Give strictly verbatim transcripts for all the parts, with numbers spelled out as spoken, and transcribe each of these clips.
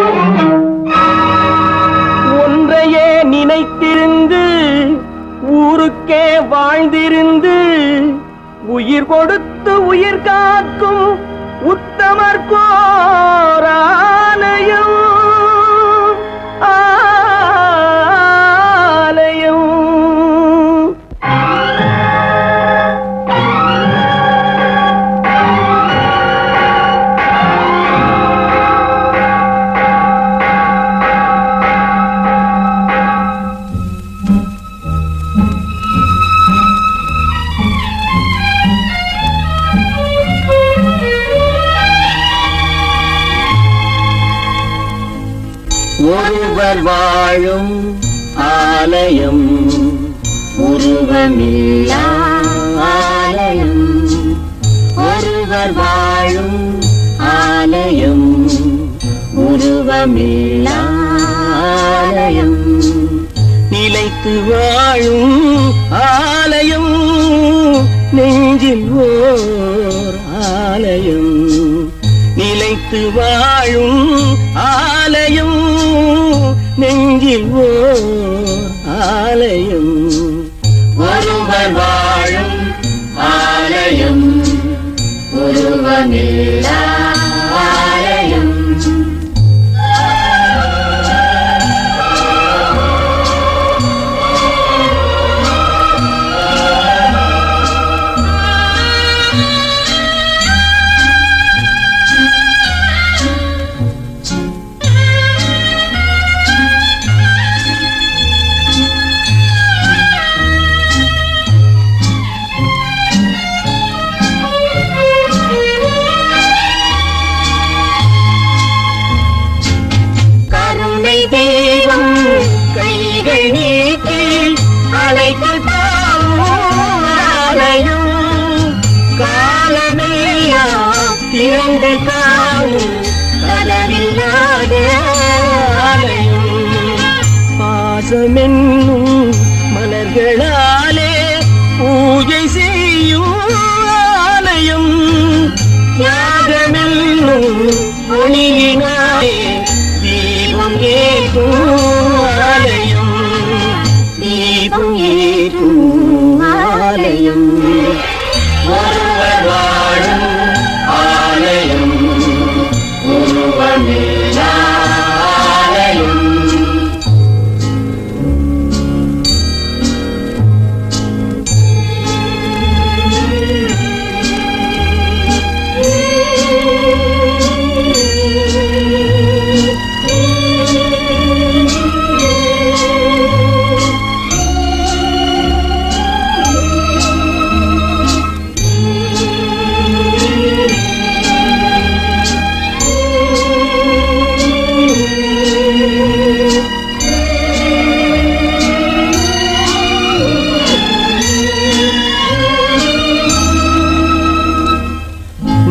ஒன்றையே நினைத்திருந்து ஊருக்கே வாழ்ந்திருந்து உயிர் கொடுத்து உயிர் காக்கும் உத்தமர் கோராலயம் ஆலயம். ஒருவர் வாழும் ஆலயம், உருவமில்லா ஆலயம். ஒருவர் வாழும் ஆலயம், உருவமில்லா ஆலயம். நிலைத்து வாழும் ஆலயம், நெஞ்சில் ஓர் ஆலயம். நிலைத்து வாழும் ஆலயம், நெஞ்சில் ஓர் ஆலயம். ஒருவர் வாழும் ஆலயம், உருவமில்லா ஆலயம். தெய்வம் கைகள் நீக்கி அழைத்து ஆலயம். காலமையா திறந்து காணும் கதவில்லாத ஆலயம். பாசமென்னும் மலர்களாலே பூஜை செய்யும் ஆலயம். தியாகமென்னும் ஒளியினாலே தீபம் ஏற்றும் ஆலயம். தீபம் ஏற்றும் ஆலயம். ஒருவர் வாழும் ஆலயம், உருவமில்லா ஆலயம்.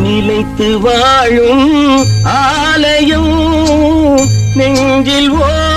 நிலைத்து வாழும் ஆலயம், நெஞ்சில் ஓ